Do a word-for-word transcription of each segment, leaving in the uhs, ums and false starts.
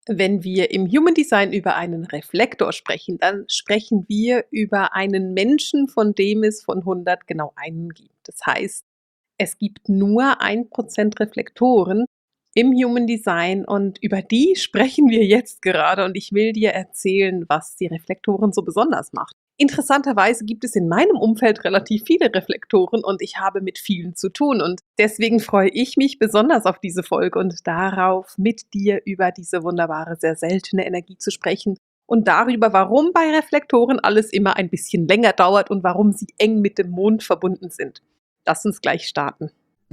Wenn wir im Human Design über einen Reflektor sprechen, dann sprechen wir über einen Menschen, von dem es von hundert genau einen gibt. Das heißt, es gibt nur ein Prozent Reflektoren im Human Design und über die sprechen wir jetzt gerade und ich will dir erzählen, was die Reflektoren so besonders macht. Interessanterweise gibt es in meinem Umfeld relativ viele Reflektoren und ich habe mit vielen zu tun und deswegen freue ich mich besonders auf diese Folge und darauf, mit dir über diese wunderbare, sehr seltene Energie zu sprechen und darüber, warum bei Reflektoren alles immer ein bisschen länger dauert und warum sie eng mit dem Mond verbunden sind. Lass uns gleich starten.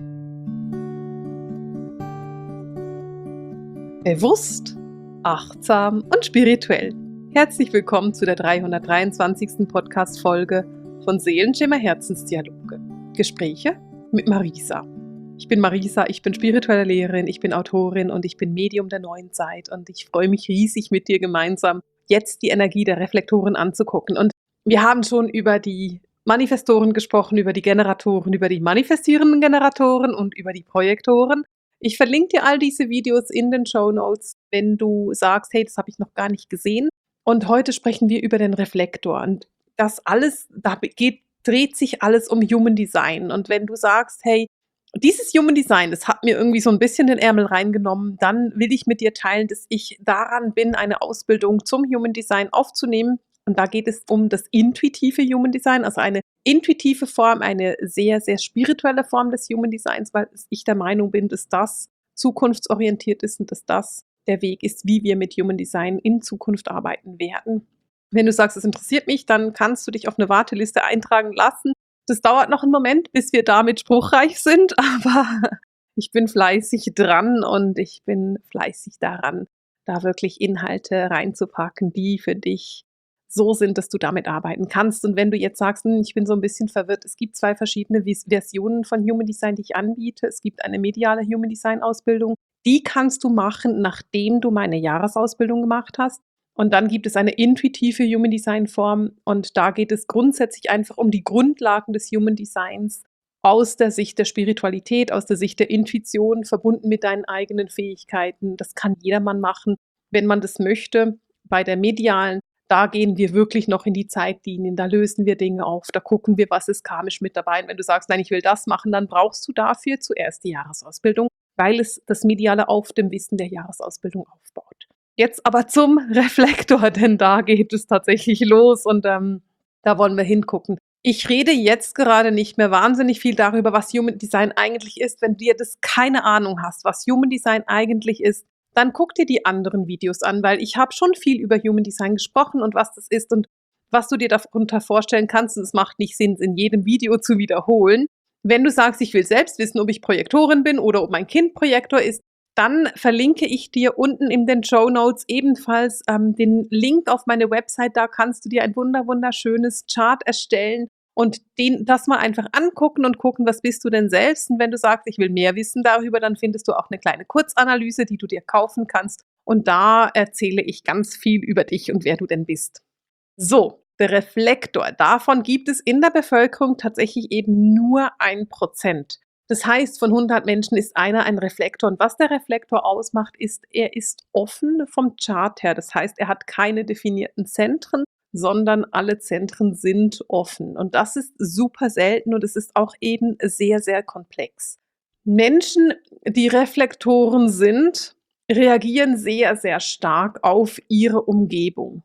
Bewusst, achtsam und spirituell. Herzlich willkommen zu der dreihundertdreiundzwanzigsten Podcast-Folge von Seelenschimmer Herzensdialoge. Gespräche mit Marisa. Ich bin Marisa, ich bin spirituelle Lehrerin, ich bin Autorin und ich bin Medium der neuen Zeit und ich freue mich riesig, mit dir gemeinsam jetzt die Energie der Reflektoren anzugucken. Und wir haben schon über die Manifestoren gesprochen, über die Generatoren, über die manifestierenden Generatoren und über die Projektoren. Ich verlinke dir all diese Videos in den Shownotes, wenn du sagst, hey, das habe ich noch gar nicht gesehen. Und heute sprechen wir über den Reflektor. Und das alles, da geht, dreht sich alles um Human Design. Und wenn du sagst, hey, dieses Human Design, das hat mir irgendwie so ein bisschen den Ärmel reingenommen, dann will ich mit dir teilen, dass ich daran bin, eine Ausbildung zum Human Design aufzunehmen. Und da geht es um das intuitive Human Design, also eine intuitive Form, eine sehr, sehr spirituelle Form des Human Designs, weil ich der Meinung bin, dass das zukunftsorientiert ist und dass das der Weg ist, wie wir mit Human Design in Zukunft arbeiten werden. Wenn du sagst, es interessiert mich, dann kannst du dich auf eine Warteliste eintragen lassen. Das dauert noch einen Moment, bis wir damit spruchreich sind, aber ich bin fleißig dran und ich bin fleißig daran, da wirklich Inhalte reinzupacken, die für dich so sind, dass du damit arbeiten kannst. Und wenn du jetzt sagst, ich bin so ein bisschen verwirrt, es gibt zwei verschiedene Versionen von Human Design, die ich anbiete. Es gibt eine mediale Human Design Ausbildung. Die kannst du machen, nachdem du meine Jahresausbildung gemacht hast. Und dann gibt es eine intuitive Human Design Form. Und da geht es grundsätzlich einfach um die Grundlagen des Human Designs aus der Sicht der Spiritualität, aus der Sicht der Intuition, verbunden mit deinen eigenen Fähigkeiten. Das kann jedermann machen, wenn man das möchte. Bei der medialen, da gehen wir wirklich noch in die Zeitlinien, da lösen wir Dinge auf, da gucken wir, was ist karmisch mit dabei. Und wenn du sagst, nein, ich will das machen, dann brauchst du dafür zuerst die Jahresausbildung, weil es das Mediale auf dem Wissen der Jahresausbildung aufbaut. Jetzt aber zum Reflektor, denn da geht es tatsächlich los und ähm, da wollen wir hingucken. Ich rede jetzt gerade nicht mehr wahnsinnig viel darüber, was Human Design eigentlich ist. Wenn du das keine Ahnung hast, was Human Design eigentlich ist, dann guck dir die anderen Videos an, weil ich habe schon viel über Human Design gesprochen und was das ist und was du dir darunter vorstellen kannst. Und es macht nicht Sinn, es in jedem Video zu wiederholen. Wenn du sagst, ich will selbst wissen, ob ich Projektorin bin oder ob mein Kind Projektor ist, dann verlinke ich dir unten in den Shownotes ebenfalls ähm, den Link auf meine Website. Da kannst du dir ein wunder wunderschönes Chart erstellen und den, das mal einfach angucken und gucken, was bist du denn selbst. Und wenn du sagst, ich will mehr wissen darüber, dann findest du auch eine kleine Kurzanalyse, die du dir kaufen kannst. Und da erzähle ich ganz viel über dich und wer du denn bist. So, der Reflektor. Davon gibt es in der Bevölkerung tatsächlich eben nur ein Prozent. Das heißt, von hundert Menschen ist einer ein Reflektor. Und was der Reflektor ausmacht, ist, er ist offen vom Chart her. Das heißt, er hat keine definierten Zentren, sondern alle Zentren sind offen. Und das ist super selten und es ist auch eben sehr, sehr komplex. Menschen, die Reflektoren sind, reagieren sehr, sehr stark auf ihre Umgebung.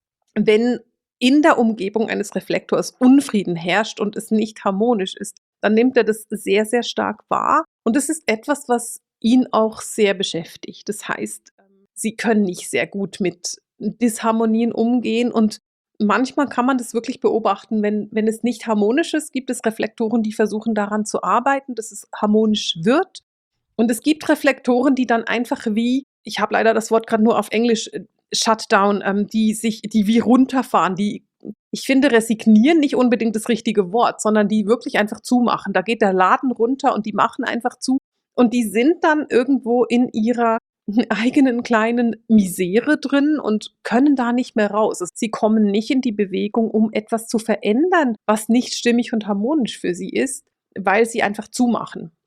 Wenn in der Umgebung eines Reflektors Unfrieden herrscht und es nicht harmonisch ist, dann nimmt er das sehr, sehr stark wahr. Und das ist etwas, was ihn auch sehr beschäftigt. Das heißt, sie können nicht sehr gut mit Disharmonien umgehen und manchmal kann man das wirklich beobachten, wenn, wenn es nicht harmonisch ist, gibt es Reflektoren, die versuchen daran zu arbeiten, dass es harmonisch wird. Und es gibt Reflektoren, die dann einfach wie, ich habe leider das Wort gerade nur auf Englisch, Shutdown, ähm, die sich, die wie runterfahren, die, ich finde, resignieren nicht unbedingt das richtige Wort, sondern die wirklich einfach zumachen. Da geht der Laden runter und die machen einfach zu. Und die sind dann irgendwo in ihrer eigenen kleinen Misere drin und können da nicht mehr raus. Sie kommen nicht in die Bewegung, um etwas zu verändern, was nicht stimmig und harmonisch für sie ist, weil sie einfach zumachen.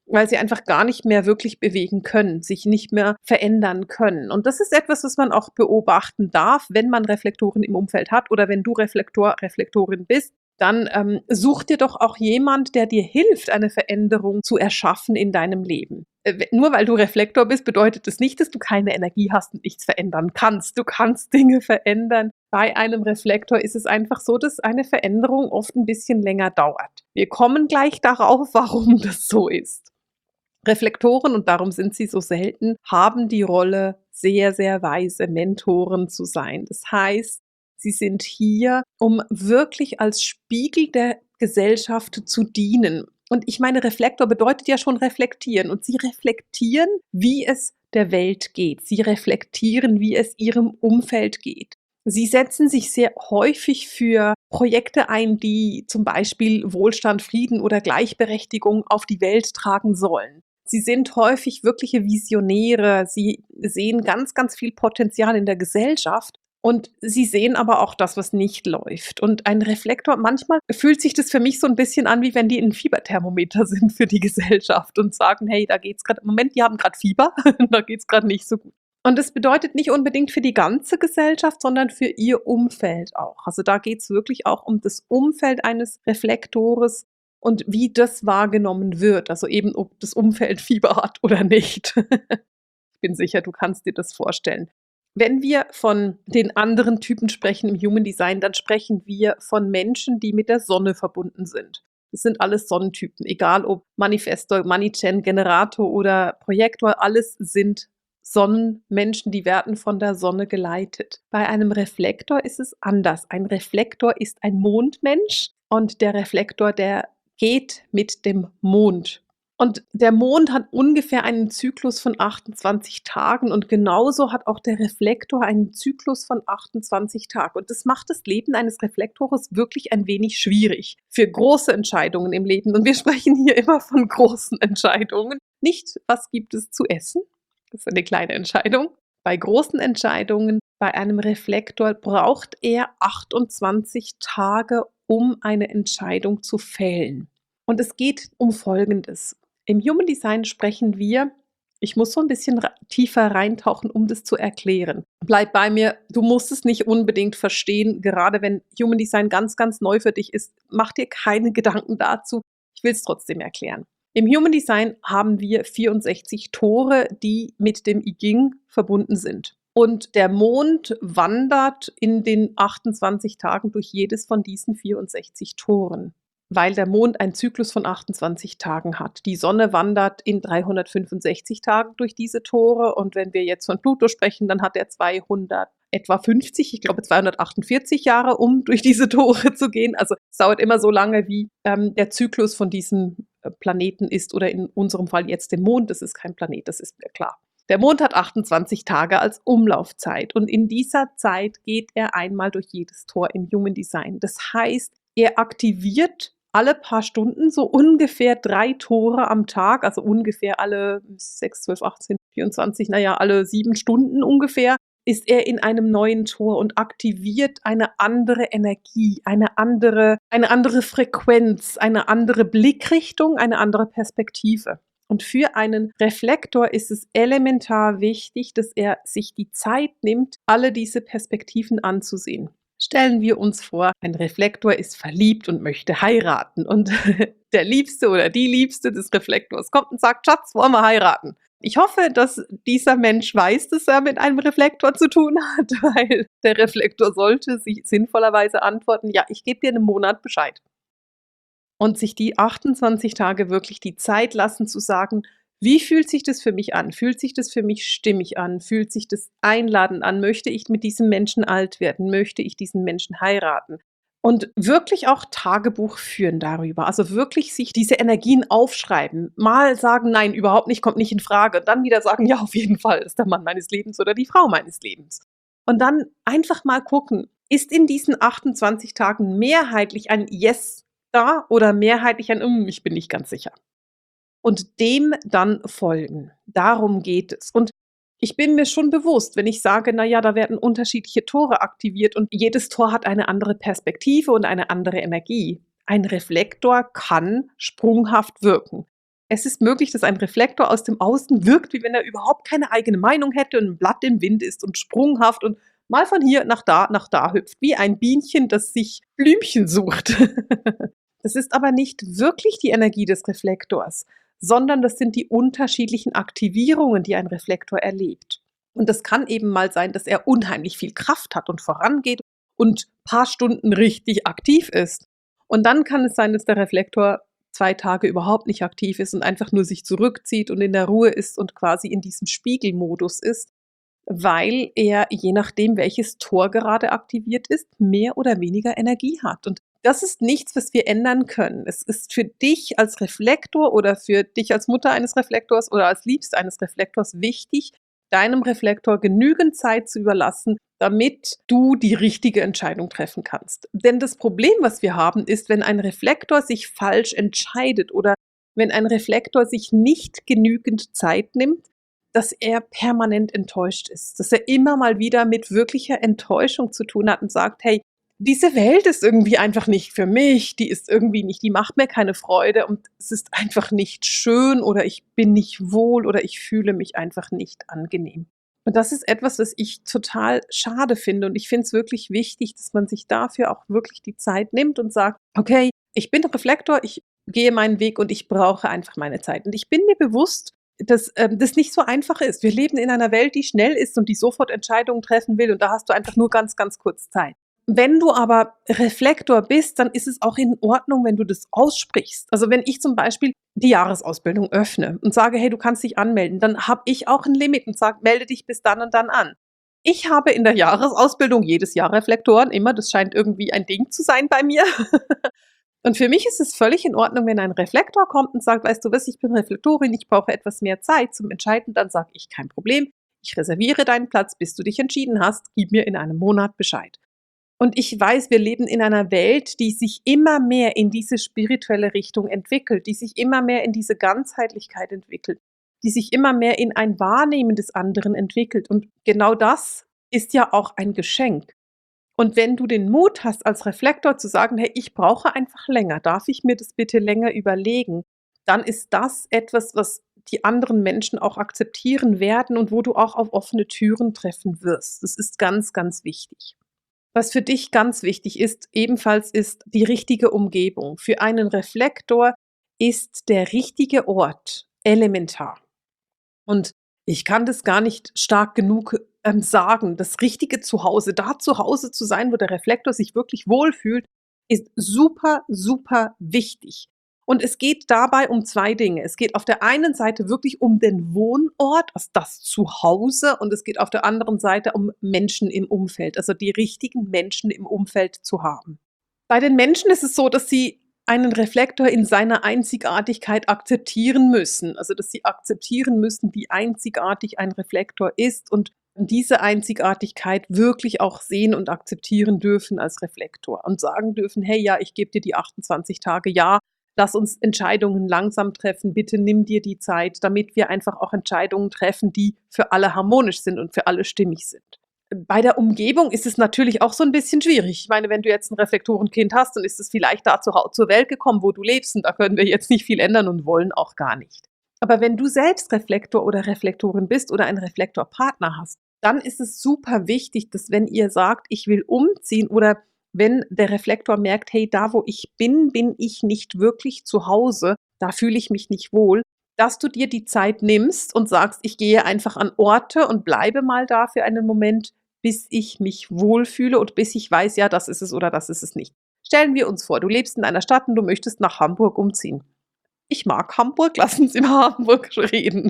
weil sie einfach gar nicht mehr wirklich bewegen können, sich nicht mehr verändern können. Und das ist etwas, was man auch beobachten darf, wenn man Reflektoren im Umfeld hat oder wenn du Reflektor, Reflektorin bist. Dann ähm, such dir doch auch jemand, der dir hilft, eine Veränderung zu erschaffen in deinem Leben. Äh, nur weil du Reflektor bist, bedeutet das nicht, dass du keine Energie hast und nichts verändern kannst. Du kannst Dinge verändern. Bei einem Reflektor ist es einfach so, dass eine Veränderung oft ein bisschen länger dauert. Wir kommen gleich darauf, warum das so ist. Reflektoren, und darum sind sie so selten, haben die Rolle, sehr, sehr weise Mentoren zu sein. Das heißt, sie sind hier, um wirklich als Spiegel der Gesellschaft zu dienen. Und ich meine, Reflektor bedeutet ja schon reflektieren. Und sie reflektieren, wie es der Welt geht. Sie reflektieren, wie es ihrem Umfeld geht. Sie setzen sich sehr häufig für Projekte ein, die zum Beispiel Wohlstand, Frieden oder Gleichberechtigung auf die Welt tragen sollen. Sie sind häufig wirkliche Visionäre. Sie sehen ganz, ganz viel Potenzial in der Gesellschaft. Und sie sehen aber auch das, was nicht läuft. Und ein Reflektor, manchmal fühlt sich das für mich so ein bisschen an, wie wenn die ein Fieberthermometer sind für die Gesellschaft und sagen, hey, da geht's gerade, im Moment, die haben gerade Fieber, da geht's gerade nicht so gut. Und das bedeutet nicht unbedingt für die ganze Gesellschaft, sondern für ihr Umfeld auch. Also da geht's wirklich auch um das Umfeld eines Reflektores und wie das wahrgenommen wird. Also eben, ob das Umfeld Fieber hat oder nicht. Ich bin sicher, du kannst dir das vorstellen. Wenn wir von den anderen Typen sprechen im Human Design, dann sprechen wir von Menschen, die mit der Sonne verbunden sind. Das sind alles Sonnentypen, egal ob Manifestor, Moneygen, Generator oder Projektor, alles sind Sonnenmenschen, die werden von der Sonne geleitet. Bei einem Reflektor ist es anders. Ein Reflektor ist ein Mondmensch und der Reflektor, der geht mit dem Mond. Und der Mond hat ungefähr einen Zyklus von achtundzwanzig Tagen und genauso hat auch der Reflektor einen Zyklus von achtundzwanzig Tagen. Und das macht das Leben eines Reflektors wirklich ein wenig schwierig für große Entscheidungen im Leben. Und wir sprechen hier immer von großen Entscheidungen. Nicht, was gibt es zu essen? Das ist eine kleine Entscheidung. Bei großen Entscheidungen, bei einem Reflektor braucht er achtundzwanzig Tage, um eine Entscheidung zu fällen. Und es geht um Folgendes. Im Human Design sprechen wir, ich muss so ein bisschen tiefer reintauchen, um das zu erklären. Bleib bei mir, du musst es nicht unbedingt verstehen, gerade wenn Human Design ganz, ganz neu für dich ist. Mach dir keine Gedanken dazu. Ich will es trotzdem erklären. Im Human Design haben wir vierundsechzig Tore, die mit dem I Ching verbunden sind. Und der Mond wandert in den achtundzwanzig Tagen durch jedes von diesen vierundsechzig Toren, weil der Mond einen Zyklus von achtundzwanzig Tagen hat. Die Sonne wandert in dreihundertfünfundsechzig Tagen durch diese Tore und wenn wir jetzt von Pluto sprechen, dann hat er zweihundert, etwa fünfzig, ich glaube zweihundertachtundvierzig Jahre, um durch diese Tore zu gehen. Also es dauert immer so lange, wie ähm, der Zyklus von diesem äh, Planeten ist oder in unserem Fall jetzt dem Mond. Das ist kein Planet, das ist mir klar. Der Mond hat achtundzwanzig Tage als Umlaufzeit und in dieser Zeit geht er einmal durch jedes Tor im Human Design. Das heißt, er aktiviert alle paar Stunden so ungefähr drei Tore am Tag, also ungefähr alle sechs, zwölf, achtzehn, vierundzwanzig, naja, alle sieben Stunden ungefähr, ist er in einem neuen Tor und aktiviert eine andere Energie, eine andere, eine andere Frequenz, eine andere Blickrichtung, eine andere Perspektive. Und für einen Reflektor ist es elementar wichtig, dass er sich die Zeit nimmt, alle diese Perspektiven anzusehen. Stellen wir uns vor, ein Reflektor ist verliebt und möchte heiraten und der Liebste oder die Liebste des Reflektors kommt und sagt, Schatz, wollen wir heiraten? Ich hoffe, dass dieser Mensch weiß, dass er mit einem Reflektor zu tun hat, weil der Reflektor sollte sich sinnvollerweise antworten, ja, ich gebe dir einen Monat Bescheid. Und sich die achtundzwanzig Tage wirklich die Zeit lassen zu sagen, wie fühlt sich das für mich an? Fühlt sich das für mich stimmig an? Fühlt sich das einladend an? Möchte ich mit diesem Menschen alt werden? Möchte ich diesen Menschen heiraten? Und wirklich auch Tagebuch führen darüber. Also wirklich sich diese Energien aufschreiben. Mal sagen, nein, überhaupt nicht, kommt nicht in Frage. Und dann wieder sagen, ja, auf jeden Fall ist der Mann meines Lebens oder die Frau meines Lebens. Und dann einfach mal gucken, ist in diesen achtundzwanzig Tagen mehrheitlich ein Yes da oder mehrheitlich ein um, ich bin nicht ganz sicher. Und dem dann folgen. Darum geht es. Und ich bin mir schon bewusst, wenn ich sage, naja, da werden unterschiedliche Tore aktiviert und jedes Tor hat eine andere Perspektive und eine andere Energie. Ein Reflektor kann sprunghaft wirken. Es ist möglich, dass ein Reflektor aus dem Außen wirkt, wie wenn er überhaupt keine eigene Meinung hätte und ein Blatt im Wind ist und sprunghaft und mal von hier nach da, nach da hüpft, wie ein Bienchen, das sich Blümchen sucht. Das ist aber nicht wirklich die Energie des Reflektors, sondern das sind die unterschiedlichen Aktivierungen, die ein Reflektor erlebt. Und das kann eben mal sein, dass er unheimlich viel Kraft hat und vorangeht und ein paar Stunden richtig aktiv ist. Und dann kann es sein, dass der Reflektor zwei Tage überhaupt nicht aktiv ist und einfach nur sich zurückzieht und in der Ruhe ist und quasi in diesem Spiegelmodus ist, weil er, je nachdem, welches Tor gerade aktiviert ist, mehr oder weniger Energie hat. Und das ist nichts, was wir ändern können. Es ist für dich als Reflektor oder für dich als Mutter eines Reflektors oder als Liebste eines Reflektors wichtig, deinem Reflektor genügend Zeit zu überlassen, damit du die richtige Entscheidung treffen kannst. Denn das Problem, was wir haben, ist, wenn ein Reflektor sich falsch entscheidet oder wenn ein Reflektor sich nicht genügend Zeit nimmt, dass er permanent enttäuscht ist, dass er immer mal wieder mit wirklicher Enttäuschung zu tun hat und sagt, hey, diese Welt ist irgendwie einfach nicht für mich, die ist irgendwie nicht, die macht mir keine Freude und es ist einfach nicht schön oder ich bin nicht wohl oder ich fühle mich einfach nicht angenehm. Und das ist etwas, was ich total schade finde und ich finde es wirklich wichtig, dass man sich dafür auch wirklich die Zeit nimmt und sagt, okay, ich bin Reflektor, ich gehe meinen Weg und ich brauche einfach meine Zeit. Und ich bin mir bewusst, dass ähm, das nicht so einfach ist. Wir leben in einer Welt, die schnell ist und die sofort Entscheidungen treffen will und da hast du einfach nur ganz, ganz kurz Zeit. Wenn du aber Reflektor bist, dann ist es auch in Ordnung, wenn du das aussprichst. Also wenn ich zum Beispiel die Jahresausbildung öffne und sage, hey, du kannst dich anmelden, dann habe ich auch ein Limit und sage, melde dich bis dann und dann an. Ich habe in der Jahresausbildung jedes Jahr Reflektoren, immer, das scheint irgendwie ein Ding zu sein bei mir. Und für mich ist es völlig in Ordnung, wenn ein Reflektor kommt und sagt, weißt du was, ich bin Reflektorin, ich brauche etwas mehr Zeit zum Entscheiden, dann sage ich, kein Problem, ich reserviere deinen Platz, bis du dich entschieden hast, gib mir in einem Monat Bescheid. Und ich weiß, wir leben in einer Welt, die sich immer mehr in diese spirituelle Richtung entwickelt, die sich immer mehr in diese Ganzheitlichkeit entwickelt, die sich immer mehr in ein Wahrnehmen des anderen entwickelt. Und genau das ist ja auch ein Geschenk. Und wenn du den Mut hast, als Reflektor zu sagen, hey, ich brauche einfach länger, darf ich mir das bitte länger überlegen, dann ist das etwas, was die anderen Menschen auch akzeptieren werden und wo du auch auf offene Türen treffen wirst. Das ist ganz, ganz wichtig. Was für dich ganz wichtig ist, ebenfalls ist die richtige Umgebung. Für einen Reflektor ist der richtige Ort elementar. Und ich kann das gar nicht stark genug ähm, sagen. Das richtige Zuhause, da zu Hause zu sein, wo der Reflektor sich wirklich wohlfühlt, ist super, super wichtig. Und es geht dabei um zwei Dinge. Es geht auf der einen Seite wirklich um den Wohnort, also das Zuhause, und es geht auf der anderen Seite um Menschen im Umfeld, also die richtigen Menschen im Umfeld zu haben. Bei den Menschen ist es so, dass sie einen Reflektor in seiner Einzigartigkeit akzeptieren müssen. Also dass sie akzeptieren müssen, wie einzigartig ein Reflektor ist und diese Einzigartigkeit wirklich auch sehen und akzeptieren dürfen als Reflektor und sagen dürfen, hey, ja, ich gebe dir die achtundzwanzig Tage, ja, lass uns Entscheidungen langsam treffen, bitte nimm dir die Zeit, damit wir einfach auch Entscheidungen treffen, die für alle harmonisch sind und für alle stimmig sind. Bei der Umgebung ist es natürlich auch so ein bisschen schwierig. Ich meine, wenn du jetzt ein Reflektorenkind hast, dann ist es vielleicht da zur Welt gekommen, wo du lebst und da können wir jetzt nicht viel ändern und wollen auch gar nicht. Aber wenn du selbst Reflektor oder Reflektorin bist oder einen Reflektorpartner hast, dann ist es super wichtig, dass wenn ihr sagt, ich will umziehen oder wenn der Reflektor merkt, hey, da wo ich bin, bin ich nicht wirklich zu Hause, da fühle ich mich nicht wohl, dass du dir die Zeit nimmst und sagst, ich gehe einfach an Orte und bleibe mal da für einen Moment, bis ich mich wohlfühle und bis ich weiß, ja, das ist es oder das ist es nicht. Stellen wir uns vor, du lebst in einer Stadt und du möchtest nach Hamburg umziehen. Ich mag Hamburg, lass uns über Hamburg reden.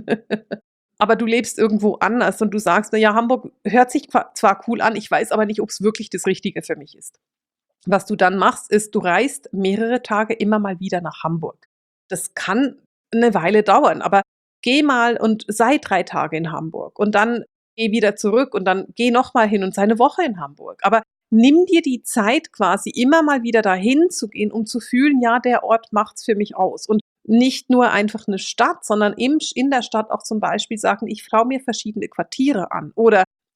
Aber du lebst irgendwo anders und du sagst, naja, Hamburg hört sich zwar cool an, ich weiß aber nicht, ob es wirklich das Richtige für mich ist. Was du dann machst, ist, du reist mehrere Tage immer mal wieder nach Hamburg. Das kann eine Weile dauern, aber geh mal und sei drei Tage in Hamburg und dann geh wieder zurück und dann geh noch mal hin und sei eine Woche in Hamburg. Aber nimm dir die Zeit quasi immer mal wieder dahin zu gehen, um zu fühlen, ja, der Ort macht's für mich aus. Und nicht nur einfach eine Stadt, sondern im, in der Stadt auch zum Beispiel sagen, ich schaue mir verschiedene Quartiere an oder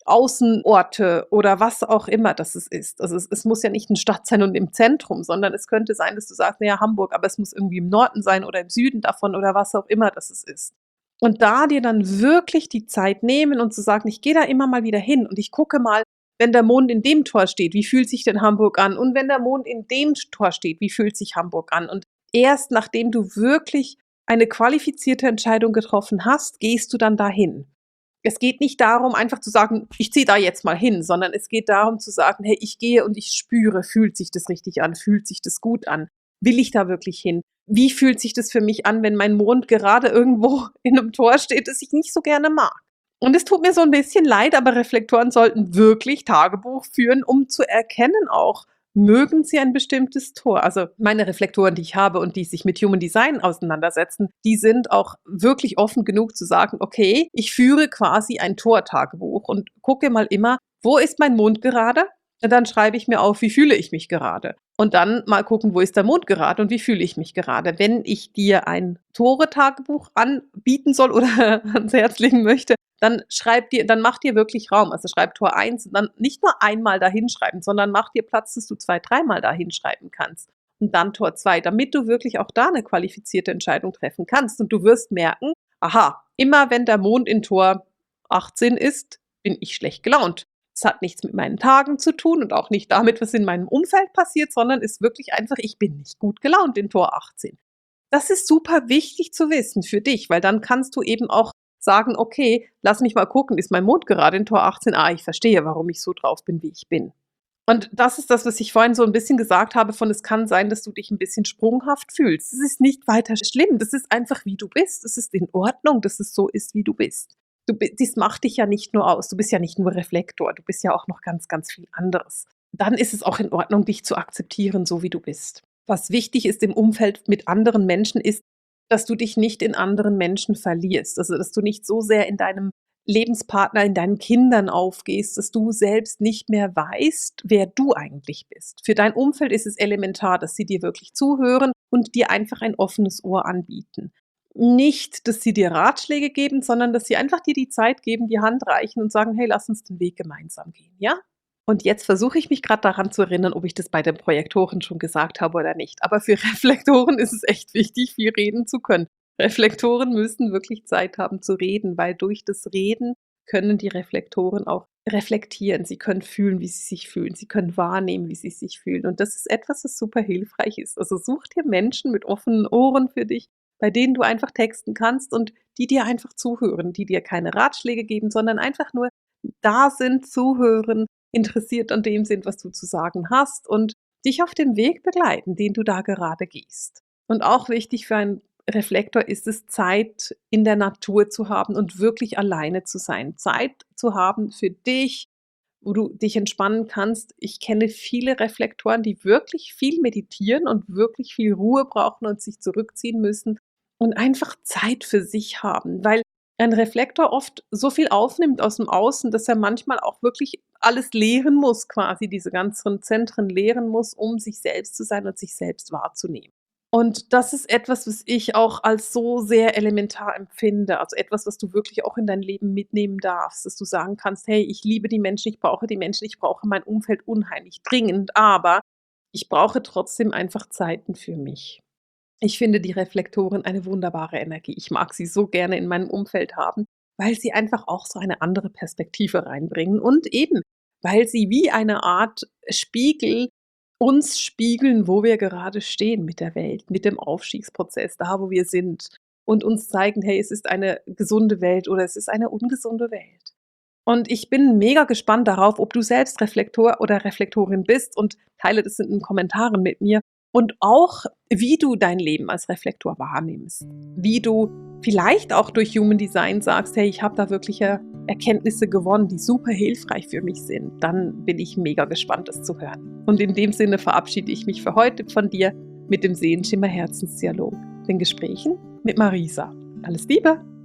Außenorte oder was auch immer das es ist. Also es, es muss ja nicht eine Stadt sein und im Zentrum, sondern es könnte sein, dass du sagst, naja, Hamburg, aber es muss irgendwie im Norden sein oder im Süden davon oder was auch immer das es ist. Und da dir dann wirklich die Zeit nehmen und zu sagen, ich gehe da immer mal wieder hin und ich gucke mal, wenn der Mond in dem Tor steht, wie fühlt sich denn Hamburg an? Und wenn der Mond in dem Tor steht, wie fühlt sich Hamburg an? Und erst nachdem du wirklich eine qualifizierte Entscheidung getroffen hast, gehst du dann dahin. Es geht nicht darum, einfach zu sagen, ich ziehe da jetzt mal hin, sondern es geht darum zu sagen, hey, ich gehe und ich spüre, fühlt sich das richtig an, fühlt sich das gut an? Will ich da wirklich hin? Wie fühlt sich das für mich an, wenn mein Mond gerade irgendwo in einem Tor steht, das ich nicht so gerne mag? Und es tut mir so ein bisschen leid, aber Reflektoren sollten wirklich Tagebuch führen, um zu erkennen auch, mögen sie ein bestimmtes Tor. Also meine Reflektoren, die ich habe und die sich mit Human Design auseinandersetzen, die sind auch wirklich offen genug zu sagen, okay, ich führe quasi ein Tor-Tagebuch und gucke mal immer, wo ist mein Mond gerade? Und dann schreibe ich mir auf, wie fühle ich mich gerade? Und dann mal gucken, wo ist der Mond gerade und wie fühle ich mich gerade? Wenn ich dir ein Tore-Tagebuch anbieten soll oder ans Herz legen möchte, dann schreib dir, dann mach dir wirklich Raum. Also schreib Tor eins und dann nicht nur einmal dahin schreiben, sondern mach dir Platz, dass du zwei, dreimal dahin schreiben kannst. Und dann Tor zwei, damit du wirklich auch da eine qualifizierte Entscheidung treffen kannst. Und du wirst merken, aha, immer wenn der Mond in Tor achtzehn ist, bin ich schlecht gelaunt. Es hat nichts mit meinen Tagen zu tun und auch nicht damit, was in meinem Umfeld passiert, sondern ist wirklich einfach, ich bin nicht gut gelaunt in Tor achtzehn. Das ist super wichtig zu wissen für dich, weil dann kannst du eben auch sagen, okay, lass mich mal gucken, ist mein Mond gerade in Tor achtzehn? Ah, ich verstehe, warum ich so drauf bin, wie ich bin. Und das ist das, was ich vorhin so ein bisschen gesagt habe, von es kann sein, dass du dich ein bisschen sprunghaft fühlst. Das ist nicht weiter schlimm, das ist einfach, wie du bist. Das ist in Ordnung, dass es so ist, wie du bist. Du, das macht dich ja nicht nur aus. Du bist ja nicht nur Reflektor. Du bist ja auch noch ganz, ganz viel anderes. Dann ist es auch in Ordnung, dich zu akzeptieren, so wie du bist. Was wichtig ist im Umfeld mit anderen Menschen ist, dass du dich nicht in anderen Menschen verlierst. Also, dass du nicht so sehr in deinem Lebenspartner, in deinen Kindern aufgehst, dass du selbst nicht mehr weißt, wer du eigentlich bist. Für dein Umfeld ist es elementar, dass sie dir wirklich zuhören und dir einfach ein offenes Ohr anbieten. Nicht, dass sie dir Ratschläge geben, sondern dass sie einfach dir die Zeit geben, die Hand reichen und sagen, hey, lass uns den Weg gemeinsam gehen, ja? Und jetzt versuche ich mich gerade daran zu erinnern, ob ich das bei den Projektoren schon gesagt habe oder nicht. Aber für Reflektoren ist es echt wichtig, viel reden zu können. Reflektoren müssen wirklich Zeit haben zu reden, weil durch das Reden können die Reflektoren auch reflektieren. Sie können fühlen, wie sie sich fühlen. Sie können wahrnehmen, wie sie sich fühlen. Und das ist etwas, das super hilfreich ist. Also such dir Menschen mit offenen Ohren für dich, bei denen du einfach texten kannst und die dir einfach zuhören, die dir keine Ratschläge geben, sondern einfach nur da sind, zuhören, interessiert an dem sind, was du zu sagen hast und dich auf dem Weg begleiten, den du da gerade gehst. Und auch wichtig für einen Reflektor ist es, Zeit in der Natur zu haben und wirklich alleine zu sein. Zeit zu haben für dich, wo du dich entspannen kannst. Ich kenne viele Reflektoren, die wirklich viel meditieren und wirklich viel Ruhe brauchen und sich zurückziehen müssen und einfach Zeit für sich haben, weil ein Reflektor oft so viel aufnimmt aus dem Außen, dass er manchmal auch wirklich alles leeren muss, quasi diese ganzen Zentren leeren muss, um sich selbst zu sein und sich selbst wahrzunehmen. Und das ist etwas, was ich auch als so sehr elementar empfinde, also etwas, was du wirklich auch in dein Leben mitnehmen darfst, dass du sagen kannst, hey, ich liebe die Menschen, ich brauche die Menschen, ich brauche mein Umfeld unheimlich dringend, aber ich brauche trotzdem einfach Zeiten für mich. Ich finde die Reflektoren eine wunderbare Energie. Ich mag sie so gerne in meinem Umfeld haben, weil sie einfach auch so eine andere Perspektive reinbringen und eben, weil sie wie eine Art Spiegel uns spiegeln, wo wir gerade stehen mit der Welt, mit dem Aufstiegsprozess, da wo wir sind und uns zeigen, hey, es ist eine gesunde Welt oder es ist eine ungesunde Welt. Und ich bin mega gespannt darauf, ob du selbst Reflektor oder Reflektorin bist und teile das in den Kommentaren mit mir. Und auch, wie du dein Leben als Reflektor wahrnimmst. Wie du vielleicht auch durch Human Design sagst, hey, ich habe da wirkliche Erkenntnisse gewonnen, die super hilfreich für mich sind. Dann bin ich mega gespannt, das zu hören. Und in dem Sinne verabschiede ich mich für heute von dir mit dem Seelenschimmer Herzensdialog, den Gesprächen mit Marisa. Alles Liebe!